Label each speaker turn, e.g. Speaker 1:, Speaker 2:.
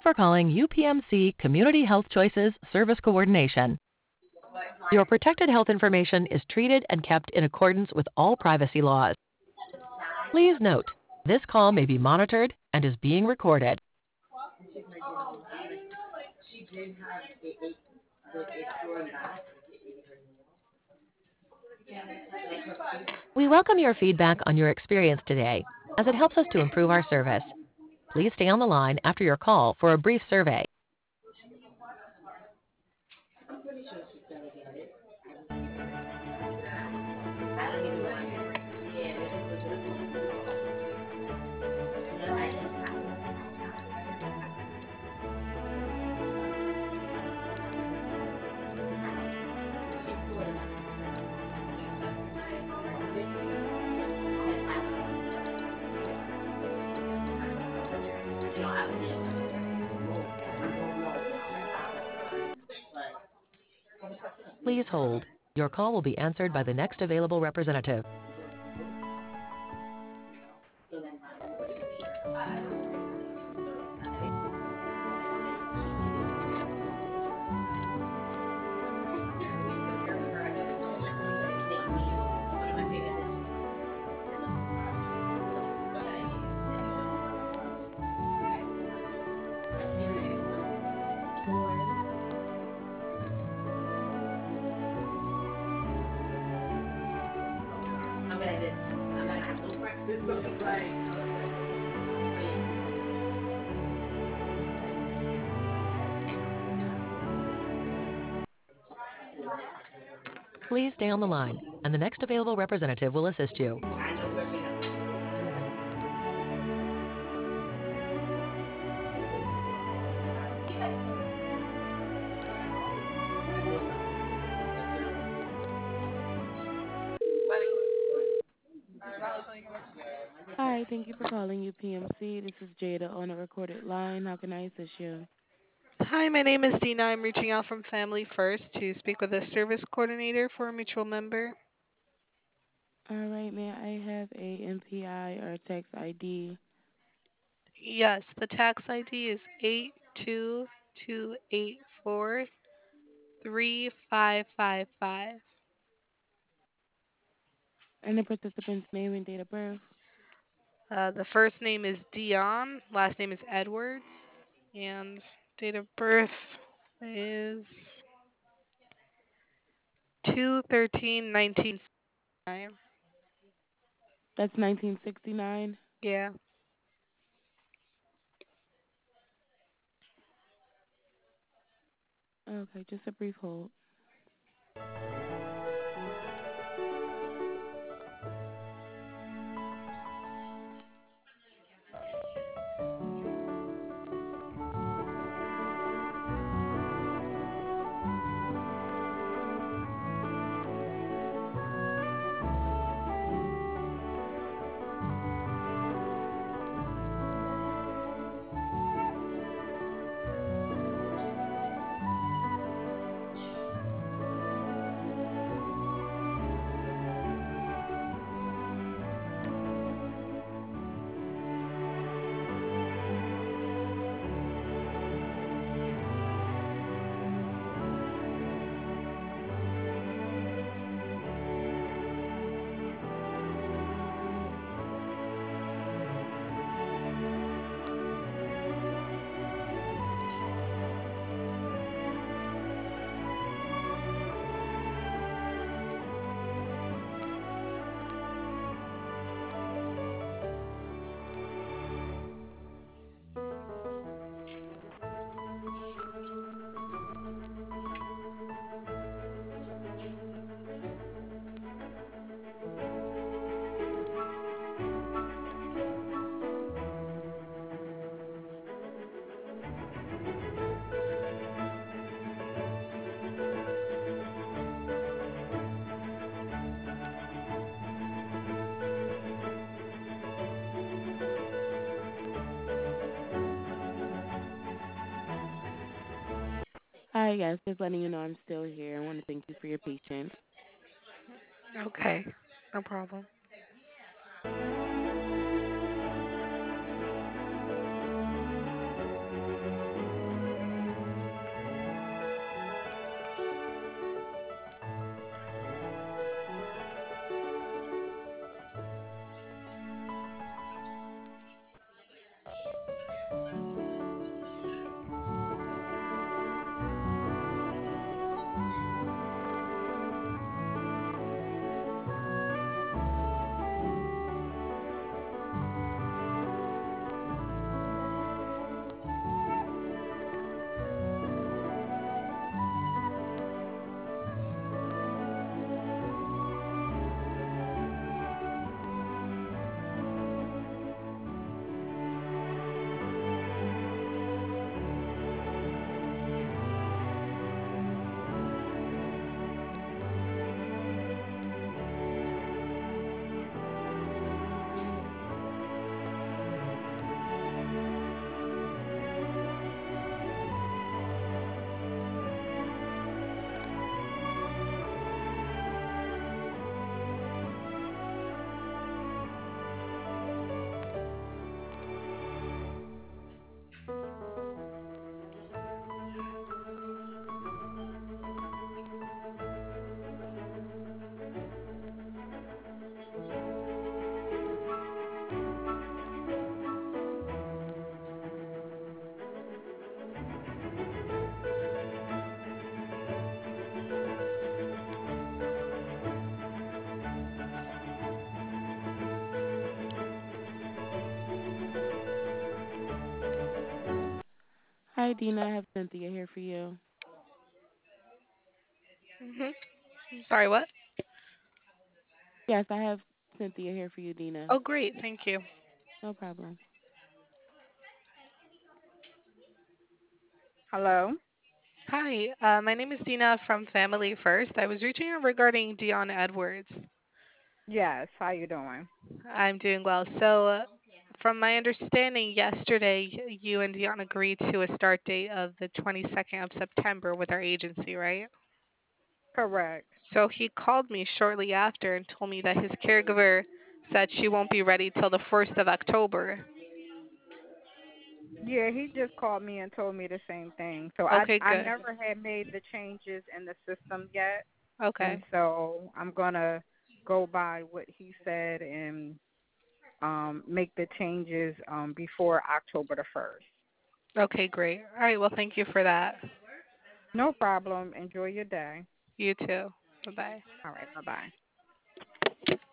Speaker 1: for calling UPMC Community Health Choices Service Coordination. Your protected health information is treated and kept in accordance with all privacy laws. Please note, this call may be monitored and is being recorded. We welcome your feedback on your experience today, as it helps us to improve our service. Please stay on the line after your call for a brief survey. Please hold. Your call will be answered by the next available representative. Please stay on the line, and the next available representative will assist you.
Speaker 2: Hi, thank you for calling UPMC. This is Jada on a recorded line. How can I assist you?
Speaker 3: Hi, my name is Dina. I'm reaching out from Family First to speak with a service coordinator for a mutual member.
Speaker 2: All right, may I have a MPI or a tax ID?
Speaker 3: Yes, the tax ID is 822843555.
Speaker 2: And the participant's name and date of birth?
Speaker 3: The first name is Dion, last name is Edwards, and date of birth is 2/13/1969.
Speaker 2: That's 1969.
Speaker 3: Yeah.
Speaker 2: Okay, just a brief hold. Hi, yes, just letting you know I'm still here. I want to thank you for your patience.
Speaker 3: Okay. No problem.
Speaker 2: Hi, Dina. I have Cynthia here for you.
Speaker 3: Mhm. Sorry, what?
Speaker 2: Yes, I have Cynthia here for you, Dina.
Speaker 3: Oh, great. Thank you.
Speaker 2: No problem.
Speaker 4: Hello?
Speaker 3: Hi, my name is Dina from Family First. I was reaching out regarding Dion Edwards.
Speaker 4: Yes, how you doing?
Speaker 3: I'm doing well. So, from my understanding, yesterday you and Dion agreed to a start date of the 22nd of September with our agency, right?
Speaker 4: Correct.
Speaker 3: So he called me shortly after and told me that his caregiver said she won't be ready till the 1st of October.
Speaker 4: Yeah, he just called me and told me the same thing. So I
Speaker 3: Okay,
Speaker 4: I
Speaker 3: good.
Speaker 4: never had made the changes in the system yet, and
Speaker 3: Okay.
Speaker 4: so I'm gonna go by what he said and make the changes before October the 1st.
Speaker 3: Okay, great. All right, well, thank you for that.
Speaker 4: No problem. Enjoy your day.
Speaker 3: You too. Bye bye.
Speaker 4: All right, bye-bye.